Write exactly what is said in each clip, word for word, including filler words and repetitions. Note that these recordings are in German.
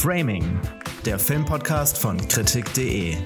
Framing, der Filmpodcast von Kritik punkt de.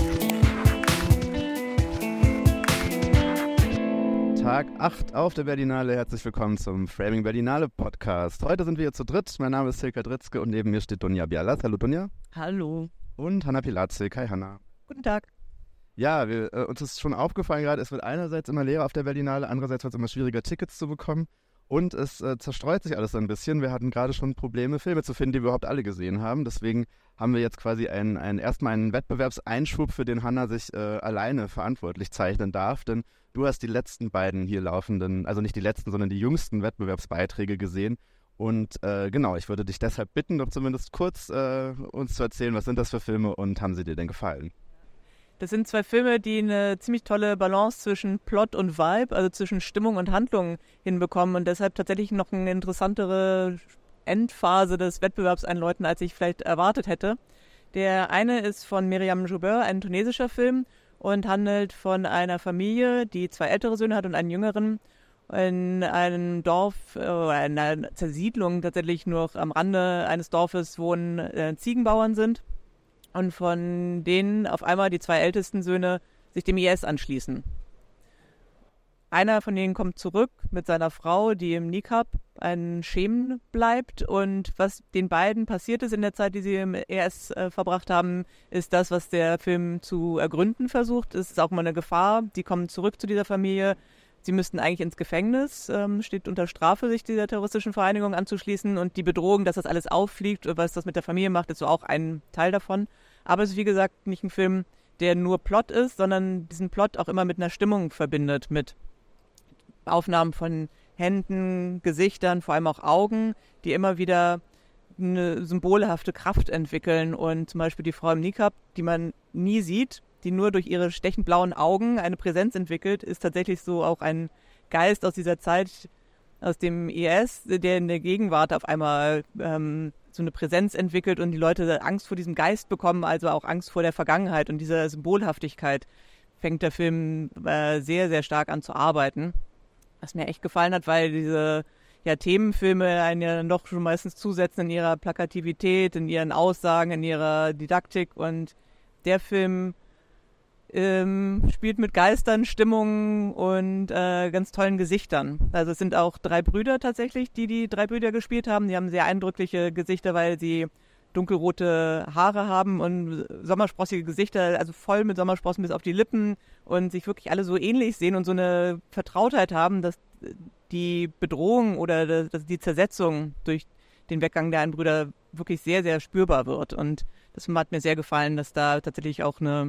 Tag acht auf der Berlinale. Herzlich willkommen zum Framing Berlinale Podcast. Heute sind wir hier zu dritt. Mein Name ist Silka Dritzke und neben mir steht Dunja Bialas. Hallo Dunja. Hallo. Und Hanna Pilatzik. Hi Hanna. Guten Tag. Ja, wir, äh, uns ist schon aufgefallen gerade, es wird einerseits immer leerer auf der Berlinale, andererseits wird es immer schwieriger, Tickets zu bekommen. Und es äh, zerstreut sich alles ein bisschen. Wir hatten gerade schon Probleme, Filme zu finden, die wir überhaupt alle gesehen haben. Deswegen haben wir jetzt quasi einen, einen, erstmal einen Wettbewerbseinschub, für den Hanna sich äh, alleine verantwortlich zeichnen darf. Denn du hast die letzten beiden hier laufenden, also nicht die letzten, sondern die jüngsten Wettbewerbsbeiträge gesehen. Und äh, genau, ich würde dich deshalb bitten, doch zumindest kurz äh, uns zu erzählen, was sind das für Filme und haben sie dir denn gefallen? Das sind zwei Filme, die eine ziemlich tolle Balance zwischen Plot und Vibe, also zwischen Stimmung und Handlung hinbekommen und deshalb tatsächlich noch eine interessantere Endphase des Wettbewerbs einläuten, als ich vielleicht erwartet hätte. Der eine ist von Myriam Joubert, ein tunesischer Film, und handelt von einer Familie, die zwei ältere Söhne hat und einen jüngeren, in einem Dorf, oder in einer Zersiedlung tatsächlich nur am Rande eines Dorfes wohnen äh, Ziegenbauern sind. Und von denen auf einmal die zwei ältesten Söhne sich dem I S anschließen. Einer von denen kommt zurück mit seiner Frau, die im Nikab ein Schemen bleibt. Und was den beiden passiert ist in der Zeit, die sie im I S äh, verbracht haben, ist das, was der Film zu ergründen versucht. Es ist auch mal eine Gefahr. Die kommen zurück zu dieser Familie. Sie müssten eigentlich ins Gefängnis, ähm, steht unter Strafe, sich dieser terroristischen Vereinigung anzuschließen. Und die Bedrohung, dass das alles auffliegt, was das mit der Familie macht, ist so auch ein Teil davon. Aber es ist, wie gesagt, nicht ein Film, der nur Plot ist, sondern diesen Plot auch immer mit einer Stimmung verbindet, mit Aufnahmen von Händen, Gesichtern, vor allem auch Augen, die immer wieder eine symbolhafte Kraft entwickeln. Und zum Beispiel die Frau im Nikab, die man nie sieht, die nur durch ihre stechend blauen Augen eine Präsenz entwickelt, ist tatsächlich so auch ein Geist aus dieser Zeit, aus dem I S, der in der Gegenwart auf einmal ähm, so eine Präsenz entwickelt und die Leute Angst vor diesem Geist bekommen, also auch Angst vor der Vergangenheit. Und dieser Symbolhaftigkeit fängt der Film äh, sehr, sehr stark an zu arbeiten. Was mir echt gefallen hat, weil diese ja, Themenfilme einen ja dann doch schon meistens zusetzen in ihrer Plakativität, in ihren Aussagen, in ihrer Didaktik. Und der Film Ähm, spielt mit Geistern, Stimmungen und äh, ganz tollen Gesichtern. Also es sind auch drei Brüder tatsächlich, die die drei Brüder gespielt haben. Die haben sehr eindrückliche Gesichter, weil sie dunkelrote Haare haben und sommersprossige Gesichter, also voll mit Sommersprossen bis auf die Lippen und sich wirklich alle so ähnlich sehen und so eine Vertrautheit haben, dass die Bedrohung oder dass die Zersetzung durch den Weggang der einen Brüder wirklich sehr, sehr spürbar wird. Und das hat mir sehr gefallen, dass da tatsächlich auch eine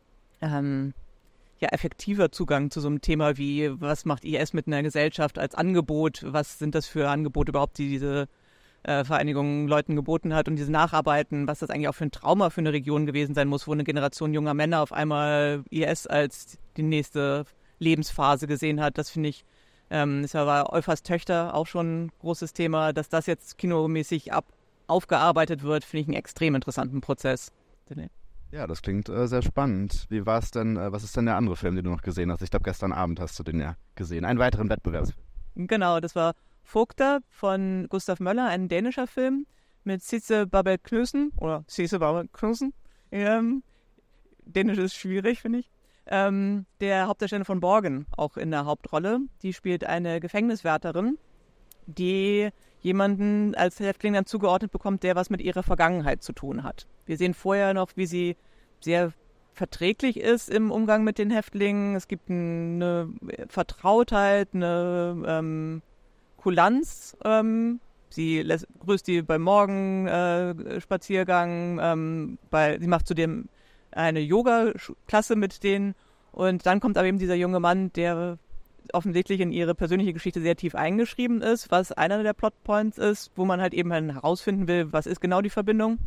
Ähm, ja, effektiver Zugang zu so einem Thema wie, was macht I S mit einer Gesellschaft als Angebot, was sind das für Angebote überhaupt, die diese äh, Vereinigung Leuten geboten hat und diese Nacharbeiten, was das eigentlich auch für ein Trauma für eine Region gewesen sein muss, wo eine Generation junger Männer auf einmal I S als die nächste Lebensphase gesehen hat. Das finde ich, ähm, das war Eufas Töchter auch schon ein großes Thema, dass das jetzt kinomäßig ab, aufgearbeitet wird, finde ich einen extrem interessanten Prozess. Ja, das klingt äh, sehr spannend. Wie war es denn, äh, was ist denn der andere Film, den du noch gesehen hast? Ich glaube, gestern Abend hast du den ja gesehen. Einen weiteren Wettbewerbsfilm. Genau, das war Vogter von Gustav Möller, ein dänischer Film mit Sisse Babel Knudsen, oder Sisse Babel Knudsen. Ähm, Dänisch ist schwierig, finde ich. Ähm, der Hauptdarsteller von Borgen, auch in der Hauptrolle. Die spielt eine Gefängniswärterin, die jemanden als Häftling dann zugeordnet bekommt, der was mit ihrer Vergangenheit zu tun hat. Wir sehen vorher noch, wie sie sehr verträglich ist im Umgang mit den Häftlingen. Es gibt eine Vertrautheit, eine ähm, Kulanz. Ähm, sie lässt, grüßt die beim Morgenspaziergang. Äh, ähm, bei, sie macht zudem eine Yoga-Klasse mit denen. Und dann kommt aber eben dieser junge Mann, der offensichtlich in ihre persönliche Geschichte sehr tief eingeschrieben ist, was einer der Plotpoints ist, wo man halt eben herausfinden will, was ist genau die Verbindung.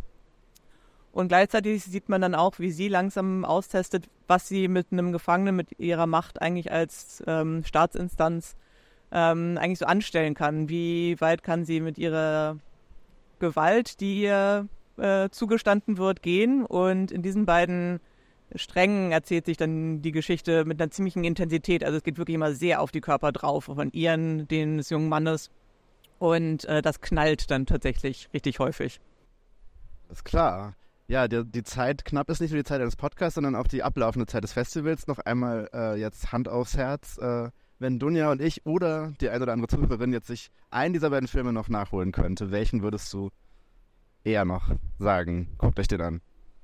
Und gleichzeitig sieht man dann auch, wie sie langsam austestet, was sie mit einem Gefangenen, mit ihrer Macht eigentlich als ähm, Staatsinstanz ähm, eigentlich so anstellen kann. Wie weit kann sie mit ihrer Gewalt, die ihr äh, zugestanden wird, gehen? Und in diesen beiden Strängen erzählt sich dann die Geschichte mit einer ziemlichen Intensität. Also es geht wirklich immer sehr auf die Körper drauf, von ihren, den des jungen Mannes. Und äh, das knallt dann tatsächlich richtig häufig. Ist klar. Ja, die, die Zeit knapp ist nicht nur die Zeit eines Podcasts, sondern auch die ablaufende Zeit des Festivals. Noch einmal äh, jetzt Hand aufs Herz. Äh, wenn Dunja und ich oder die eine oder andere Zuhörerin jetzt sich einen dieser beiden Filme noch nachholen könnte, welchen würdest du eher noch sagen? Guckt euch den an.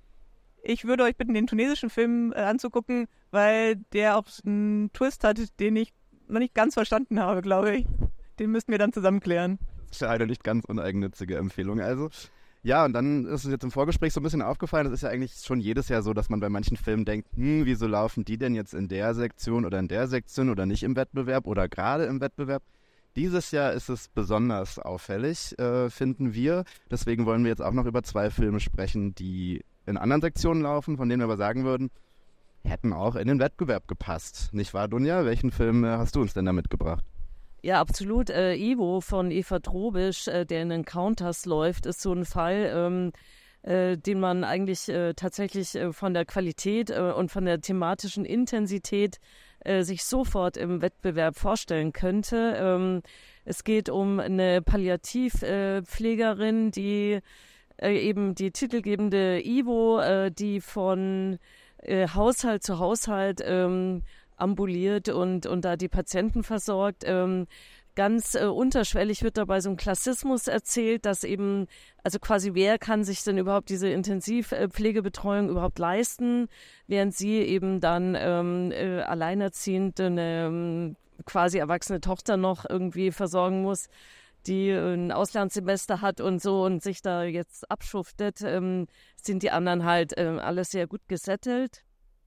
Ich würde euch bitten, den tunesischen Film äh, anzugucken, weil der auch einen Twist hat, den ich noch nicht ganz verstanden habe, glaube ich. Den müssten wir dann zusammen klären. Das ist ja eine nicht ganz uneigennützige Empfehlung. Also, ja, und dann ist es jetzt im Vorgespräch so ein bisschen aufgefallen, das ist ja eigentlich schon jedes Jahr so, dass man bei manchen Filmen denkt, hm, wieso laufen die denn jetzt in der Sektion oder in der Sektion oder nicht im Wettbewerb oder gerade im Wettbewerb? Dieses Jahr ist es besonders auffällig, äh, finden wir. Deswegen wollen wir jetzt auch noch über zwei Filme sprechen, die in anderen Sektionen laufen, von denen wir aber sagen würden, hätten auch in den Wettbewerb gepasst. Nicht wahr, Dunja? Welchen Film äh, hast du uns denn da mitgebracht? Ja, absolut. Äh, Ivo von Eva Trobisch, äh, der in Encounters läuft, ist so ein Fall, ähm, äh, den man eigentlich äh, tatsächlich äh, von der Qualität äh, und von der thematischen Intensität äh, sich sofort im Wettbewerb vorstellen könnte. Ähm, es geht um eine Palliativpflegerin, äh, die äh, eben die titelgebende Ivo, äh, die von äh, Haushalt zu Haushalt ähm, ambuliert und, und da die Patienten versorgt. Ähm, ganz äh, unterschwellig wird dabei so ein Klassismus erzählt, dass eben, also quasi wer kann sich denn überhaupt diese Intensivpflegebetreuung überhaupt leisten, während sie eben dann ähm, äh, alleinerziehend eine ähm, quasi erwachsene Tochter noch irgendwie versorgen muss, die ein Auslandssemester hat und so und sich da jetzt abschuftet, ähm, sind die anderen halt ähm, alles sehr gut gesettelt.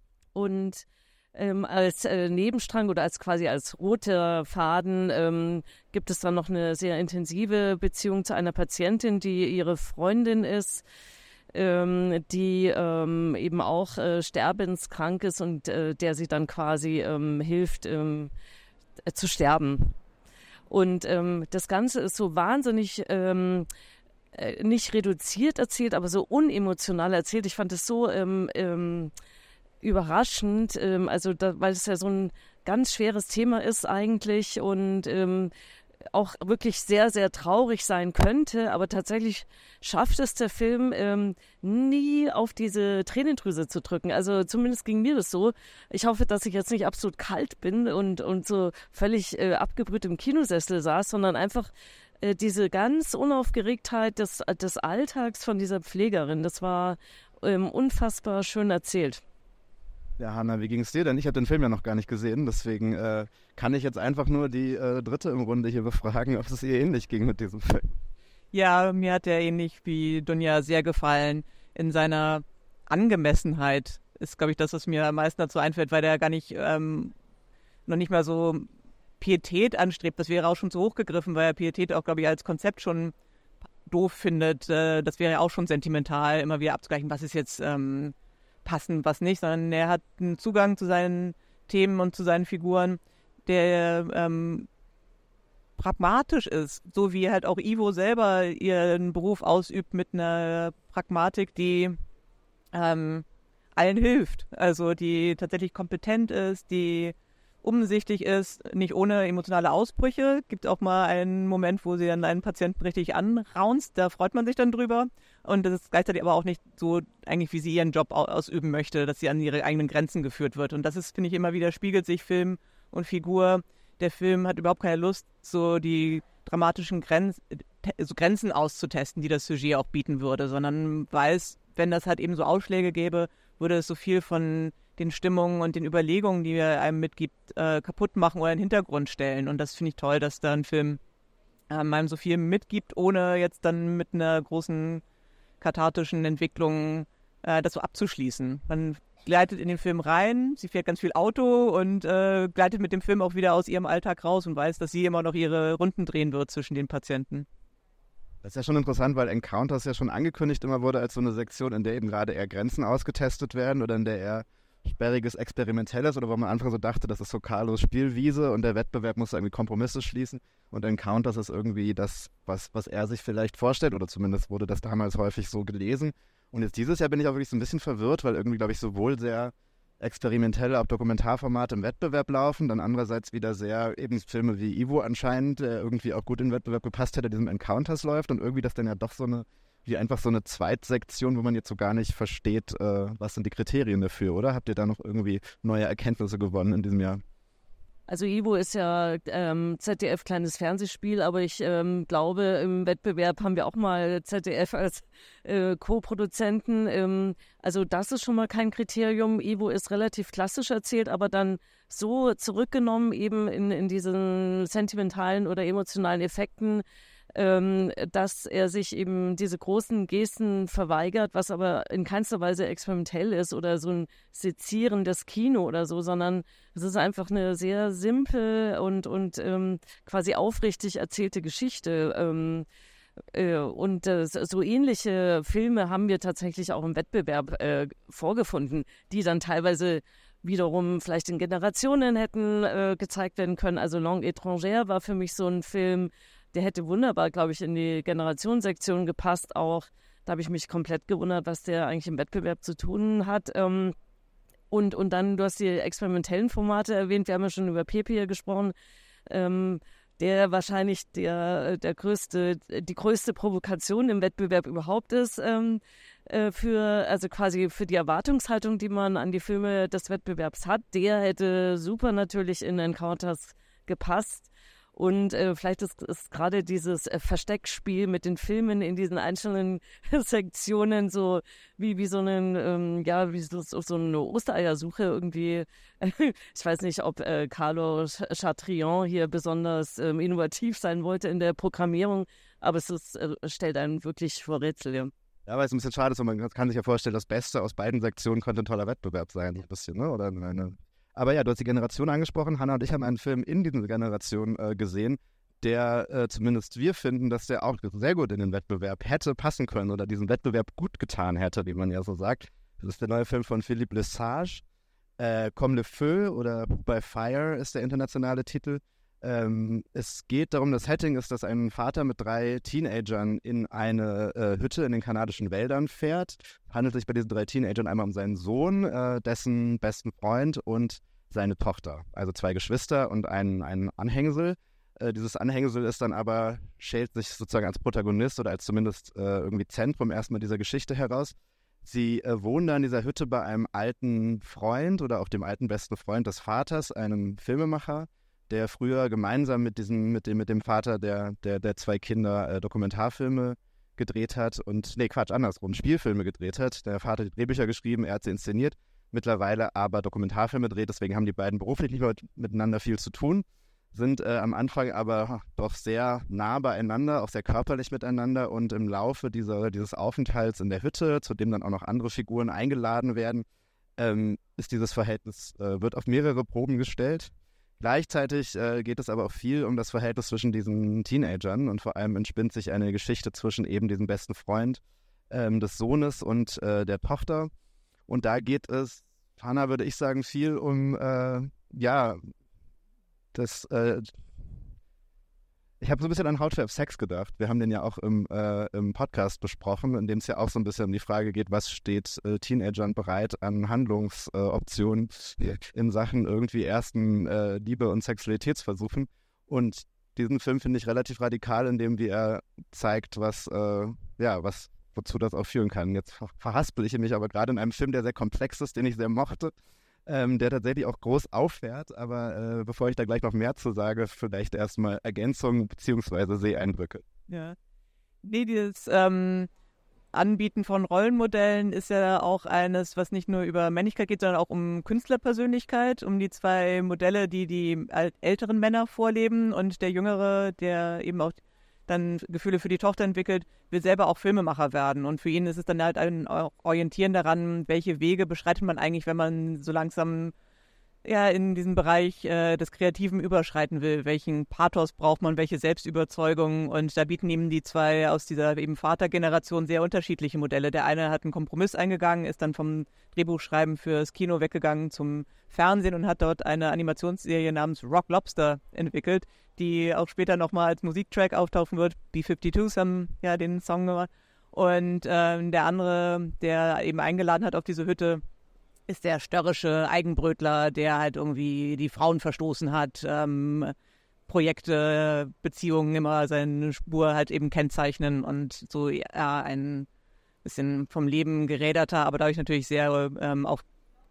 Und Ähm, als äh, Nebenstrang oder als quasi als roter Faden ähm, gibt es dann noch eine sehr intensive Beziehung zu einer Patientin, die ihre Freundin ist, ähm, die ähm, eben auch äh, sterbenskrank ist und äh, der sie dann quasi ähm, hilft ähm, äh, zu sterben. Und ähm, das Ganze ist so wahnsinnig ähm, äh, nicht reduziert erzählt, aber so unemotional erzählt. Ich fand es so ähm, ähm, überraschend, ähm, also da, weil es ja so ein ganz schweres Thema ist eigentlich und ähm, auch wirklich sehr, sehr traurig sein könnte, aber tatsächlich schafft es der Film ähm, nie auf diese Tränendrüse zu drücken. Also zumindest ging mir das so. Ich hoffe, dass ich jetzt nicht absolut kalt bin und, und so völlig äh, abgebrüht im Kinosessel saß, sondern einfach äh, diese ganz Unaufgeregtheit des, des Alltags von dieser Pflegerin, das war ähm, unfassbar schön erzählt. Ja, Hanna, wie ging es dir denn? Ich habe den Film ja noch gar nicht gesehen, deswegen äh, kann ich jetzt einfach nur die äh, Dritte im Runde hier befragen, ob es ihr ähnlich ging mit diesem Film. Ja, mir hat der ähnlich wie Dunja sehr gefallen. In seiner Angemessenheit ist, glaube ich, das, was mir am meisten dazu einfällt, weil der gar nicht, ähm, noch nicht mal so Pietät anstrebt. Das wäre auch schon zu hoch gegriffen, weil er Pietät auch, glaube ich, als Konzept schon doof findet. Äh, das wäre ja auch schon sentimental, immer wieder abzugleichen, was ist jetzt ähm, passend, was nicht, sondern er hat einen Zugang zu seinen Themen und zu seinen Figuren, der ähm, pragmatisch ist, so wie halt auch Ivo selber ihren Beruf ausübt mit einer Pragmatik, die ähm, allen hilft, also die tatsächlich kompetent ist, die umsichtig ist, nicht ohne emotionale Ausbrüche. Gibt auch mal einen Moment, wo sie dann einen Patienten richtig anraunzt, da freut man sich dann drüber. Und das ist gleichzeitig aber auch nicht so, eigentlich wie sie ihren Job ausüben möchte, dass sie an ihre eigenen Grenzen geführt wird. Und das ist, finde ich, immer wieder spiegelt sich Film und Figur. Der Film hat überhaupt keine Lust, so die dramatischen Grenz, so Grenzen auszutesten, die das Sujet auch bieten würde, sondern weiß, wenn das halt eben so Ausschläge gäbe, würde es so viel von den Stimmungen und den Überlegungen, die er einem mitgibt, äh, kaputt machen oder in den Hintergrund stellen. Und das finde ich toll, dass da ein Film äh, einem so viel mitgibt, ohne jetzt dann mit einer großen kathartischen Entwicklung äh, das so abzuschließen. Man gleitet in den Film rein, sie fährt ganz viel Auto und äh, gleitet mit dem Film auch wieder aus ihrem Alltag raus und weiß, dass sie immer noch ihre Runden drehen wird zwischen den Patienten. Das ist ja schon interessant, weil Encounters ja schon angekündigt immer wurde als so eine Sektion, in der eben gerade eher Grenzen ausgetestet werden oder in der eher sperriges, experimentelles oder wo man Anfang so dachte, das ist so Carlos Spielwiese und der Wettbewerb muss irgendwie Kompromisse schließen und Encounters ist irgendwie das, was, was er sich vielleicht vorstellt oder zumindest wurde das damals häufig so gelesen. Und jetzt dieses Jahr bin ich auch wirklich so ein bisschen verwirrt, weil irgendwie, glaube ich, sowohl sehr experimentelle, auch Dokumentarformate im Wettbewerb laufen, dann andererseits wieder sehr eben Filme wie Ivo anscheinend, der irgendwie auch gut in den Wettbewerb gepasst hätte, diesem Encounters läuft und irgendwie das dann ja doch so eine wie einfach so eine Zweitsektion, wo man jetzt so gar nicht versteht, äh, was sind die Kriterien dafür, oder? Habt ihr da noch irgendwie neue Erkenntnisse gewonnen in diesem Jahr? Also Ivo ist ja ähm, Z D F kleines Fernsehspiel, aber ich ähm, glaube, im Wettbewerb haben wir auch mal Z D F als äh, Co-Produzenten. Ähm, also das ist schon mal kein Kriterium. Ivo ist relativ klassisch erzählt, aber dann so zurückgenommen eben in, in diesen sentimentalen oder emotionalen Effekten, ähm, dass er sich eben diese großen Gesten verweigert, was aber in keinster Weise experimentell ist oder so ein sezierendes Kino oder so, sondern es ist einfach eine sehr simpel und, und ähm, quasi aufrichtig erzählte Geschichte. Ähm, äh, und äh, so ähnliche Filme haben wir tatsächlich auch im Wettbewerb äh, vorgefunden, die dann teilweise wiederum vielleicht in Generationen hätten äh, gezeigt werden können. Also Langue étrangère war für mich so ein Film, der hätte wunderbar, glaube ich, in die Generationssektion gepasst auch. Da habe ich mich komplett gewundert, was der eigentlich im Wettbewerb zu tun hat. Ähm, und, und dann, du hast die experimentellen Formate erwähnt, wir haben ja schon über Pepe hier gesprochen, ähm, der wahrscheinlich der, der größte, die größte Provokation im Wettbewerb überhaupt ist, ähm, äh, für, also quasi für die Erwartungshaltung, die man an die Filme des Wettbewerbs hat. Der hätte super natürlich in Encounters gepasst. Und äh, vielleicht ist, ist gerade dieses äh, Versteckspiel mit den Filmen in diesen einzelnen Sektionen so wie, wie so einen, ähm, ja, wie so, so eine Ostereiersuche irgendwie. Ich weiß nicht, ob äh, Carlo Chatrian hier besonders ähm, innovativ sein wollte in der Programmierung, aber es ist, äh, stellt einen wirklich vor Rätsel. Ja. Ja, weil es ein bisschen schade ist, und man kann sich ja vorstellen, das Beste aus beiden Sektionen könnte ein toller Wettbewerb sein, ein bisschen, ne? Oder eine. Aber ja, du hast die Generation angesprochen. Hannah und ich haben einen Film in dieser Generation äh, gesehen, der äh, zumindest wir finden, dass der auch sehr gut in den Wettbewerb hätte passen können oder diesen Wettbewerb gut getan hätte, wie man ja so sagt. Das ist der neue Film von Philippe Lesage. Äh, Comme le Feu oder By Fire ist der internationale Titel. Ähm, es geht darum, das Setting ist, dass ein Vater mit drei Teenagern in eine äh, Hütte in den kanadischen Wäldern fährt. Handelt sich bei diesen drei Teenagern einmal um seinen Sohn, äh, dessen besten Freund und seine Tochter. Also zwei Geschwister und ein, ein Anhängsel. Äh, dieses Anhängsel ist dann aber, schält sich sozusagen als Protagonist oder als zumindest äh, irgendwie Zentrum erstmal dieser Geschichte heraus. Sie äh, wohnen da in dieser Hütte bei einem alten Freund oder auch dem alten besten Freund des Vaters, einem Filmemacher, der früher gemeinsam mit diesem, mit dem, mit dem Vater der, der, der zwei Kinder äh, Dokumentarfilme gedreht hat und, nee, Quatsch, andersrum, Spielfilme gedreht hat. Der Vater hat die Drehbücher geschrieben, er hat sie inszeniert, mittlerweile aber Dokumentarfilme dreht, deswegen haben die beiden beruflich nicht mehr miteinander viel zu tun, sind äh, am Anfang aber doch sehr nah beieinander, auch sehr körperlich miteinander und im Laufe dieser, dieses Aufenthalts in der Hütte, zu dem dann auch noch andere Figuren eingeladen werden, ähm, ist dieses Verhältnis, äh, wird auf mehrere Proben gestellt. Gleichzeitig äh, geht es aber auch viel um das Verhältnis zwischen diesen Teenagern und vor allem entspinnt sich eine Geschichte zwischen eben diesem besten Freund ähm, des Sohnes und äh, der Tochter. Und da geht es, Hannah, würde ich sagen, viel um, äh, ja, das, äh, ich habe so ein bisschen an How to Have Sex gedacht. Wir haben den ja auch im, äh, im Podcast besprochen, in dem es ja auch so ein bisschen um die Frage geht, was steht äh, Teenagern bereit an Handlungsoptionen äh, in Sachen irgendwie ersten äh, Liebe- und Sexualitätsversuchen. Und diesen Film finde ich relativ radikal, indem wie er zeigt, was, äh, ja, was, wozu das auch führen kann. Jetzt verhaspel ich mich aber gerade in einem Film, der sehr komplex ist, den ich sehr mochte. Ähm, der tatsächlich auch groß auffährt, aber äh, bevor ich da gleich noch mehr zu sage, vielleicht erstmal Ergänzungen bzw. Seeeindrücke. Ja. Nee, dieses ähm, Anbieten von Rollenmodellen ist ja auch eines, was nicht nur über Männlichkeit geht, sondern auch um Künstlerpersönlichkeit, um die zwei Modelle, die die älteren Männer vorleben und der Jüngere, der eben auch dann Gefühle für die Tochter entwickelt, will selber auch Filmemacher werden. Und für ihn ist es dann halt ein Orientieren daran, welche Wege beschreitet man eigentlich, wenn man so langsam ja in diesem Bereich äh, des Kreativen überschreiten will. Welchen Pathos braucht man, welche Selbstüberzeugung? Und da bieten ihm die zwei aus dieser eben Vatergeneration sehr unterschiedliche Modelle. Der eine hat einen Kompromiss eingegangen, ist dann vom Drehbuchschreiben fürs Kino weggegangen zum Fernsehen und hat dort eine Animationsserie namens Rock Lobster entwickelt, die auch später nochmal als Musiktrack auftauchen wird. B zweiundfünfzig haben ja den Song gemacht. Und äh, der andere, der eben eingeladen hat auf diese Hütte, ist der störrische Eigenbrötler, der halt irgendwie die Frauen verstoßen hat, ähm, Projekte, Beziehungen immer seine Spur halt eben kennzeichnen und so ja, ein bisschen vom Leben geräderter, aber dadurch natürlich sehr ähm, auch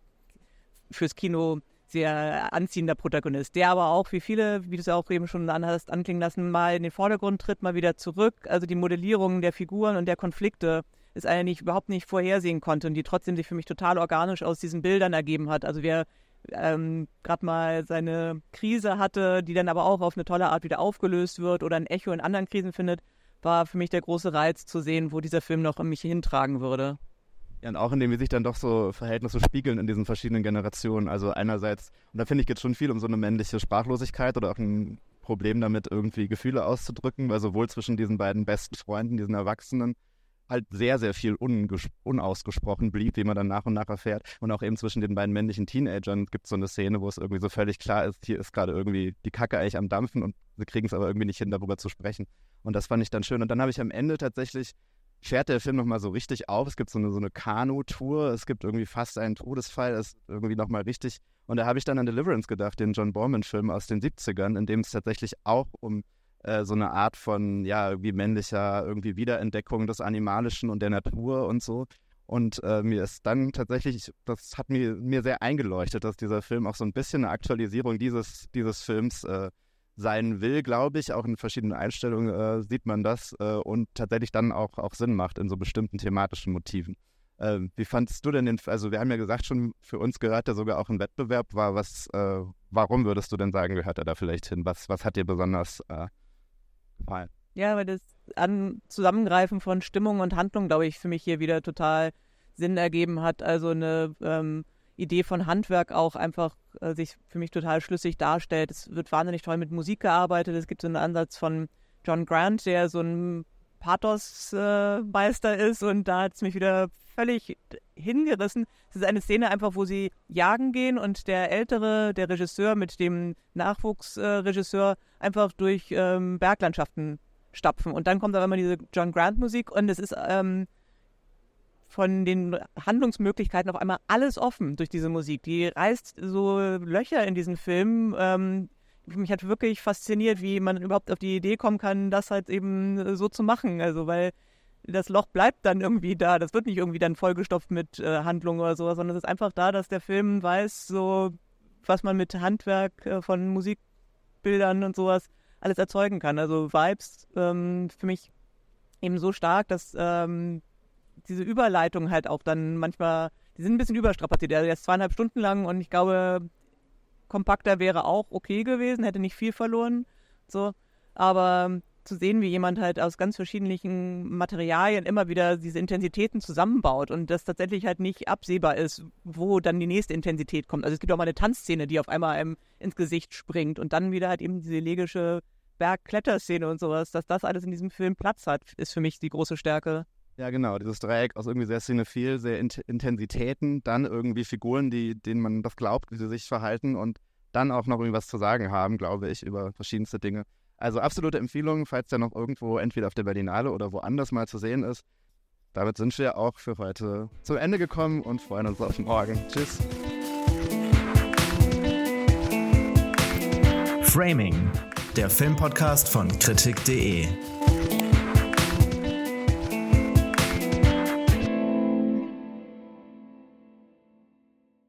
fürs Kino sehr anziehender Protagonist, der aber auch, wie viele, wie du es auch eben schon hast anklingen lassen, mal in den Vordergrund tritt, mal wieder zurück. Also die Modellierung der Figuren und der Konflikte ist eine, die ich überhaupt nicht vorhersehen konnte und die trotzdem sich für mich total organisch aus diesen Bildern ergeben hat. Also wer ähm, gerade mal seine Krise hatte, die dann aber auch auf eine tolle Art wieder aufgelöst wird oder ein Echo in anderen Krisen findet, war für mich der große Reiz zu sehen, wo dieser Film noch mich hintragen würde. Ja, und auch indem wie sich dann doch so Verhältnisse spiegeln in diesen verschiedenen Generationen. Also einerseits, und da finde ich jetzt schon viel um so eine männliche Sprachlosigkeit oder auch ein Problem damit, irgendwie Gefühle auszudrücken, weil sowohl zwischen diesen beiden besten Freunden, diesen Erwachsenen, halt sehr, sehr viel unausgesprochen blieb, wie man dann nach und nach erfährt. Und auch eben zwischen den beiden männlichen Teenagern gibt es so eine Szene, wo es irgendwie so völlig klar ist, hier ist gerade irgendwie die Kacke eigentlich am Dampfen und sie kriegen es aber irgendwie nicht hin, darüber zu sprechen. Und das fand ich dann schön. Und dann habe ich am Ende tatsächlich fährt der Film nochmal so richtig auf. Es gibt so eine, so eine Kanu-Tour, es gibt irgendwie fast einen Todesfall, es ist irgendwie nochmal richtig. Und da habe ich dann an Deliverance gedacht, den John Boorman-Film aus den siebzigern, in dem es tatsächlich auch um äh, so eine Art von, ja, irgendwie männlicher, irgendwie Wiederentdeckung des Animalischen und der Natur und so. Und äh, mir ist dann tatsächlich, das hat mir, mir sehr eingeleuchtet, dass dieser Film auch so ein bisschen eine Aktualisierung dieses, dieses Films äh, sein will, glaube ich. Auch in verschiedenen Einstellungen äh, sieht man das äh, und tatsächlich dann auch, auch Sinn macht in so bestimmten thematischen Motiven. Äh, wie fandest du denn den, also wir haben ja gesagt schon, für uns gehört er sogar auch ein Wettbewerb, war was, äh, warum würdest du denn sagen, gehört er da vielleicht hin? Was, was hat dir besonders äh, gefallen? Ja, weil das An- Zusammengreifen von Stimmung und Handlung, glaube ich, für mich hier wieder total Sinn ergeben hat. Also eine ähm, Idee von Handwerk auch einfach äh, sich für mich total schlüssig darstellt. Es wird wahnsinnig toll mit Musik gearbeitet. Es gibt so einen Ansatz von John Grant, der so ein Pathos-Meister äh, ist und da hat es mich wieder völlig hingerissen. Es ist eine Szene einfach, wo sie jagen gehen und der ältere, der Regisseur mit dem Nachwuchsregisseur äh, einfach durch ähm, Berglandschaften stapfen und dann kommt aber immer diese John Grant-Musik und es ist ähm, von den Handlungsmöglichkeiten auf einmal alles offen durch diese Musik. Die reißt so Löcher in diesen Film. Ähm, mich hat wirklich fasziniert, wie man überhaupt auf die Idee kommen kann, das halt eben so zu machen. Also, weil das Loch bleibt dann irgendwie da. Das wird nicht irgendwie dann vollgestopft mit äh, Handlung oder sowas, sondern es ist einfach da, dass der Film weiß, so was man mit Handwerk äh, von Musikbildern und sowas alles erzeugen kann. Also Vibes ähm, für mich eben so stark, dass ähm, diese Überleitung halt auch dann manchmal, die sind ein bisschen überstrapaziert. Der ist zweieinhalb Stunden lang und ich glaube, kompakter wäre auch okay gewesen, hätte nicht viel verloren. So. Aber zu sehen, wie jemand halt aus ganz verschiedenen Materialien immer wieder diese Intensitäten zusammenbaut und das tatsächlich halt nicht absehbar ist, wo dann die nächste Intensität kommt. Also es gibt auch mal eine Tanzszene, die auf einmal einem ins Gesicht springt und dann wieder halt eben diese elegische Bergkletterszene und sowas, dass das alles in diesem Film Platz hat, ist für mich die große Stärke. Ja, genau, dieses Dreieck aus irgendwie sehr cinephil, sehr Int- Intensitäten, dann irgendwie Figuren, die, denen man das glaubt, wie sie sich verhalten und dann auch noch irgendwie was zu sagen haben, glaube ich, über verschiedenste Dinge. Also absolute Empfehlung, falls der noch irgendwo entweder auf der Berlinale oder woanders mal zu sehen ist. Damit sind wir auch für heute zum Ende gekommen und freuen uns auf morgen. Tschüss. Framing, der Filmpodcast von Kritik punkt de.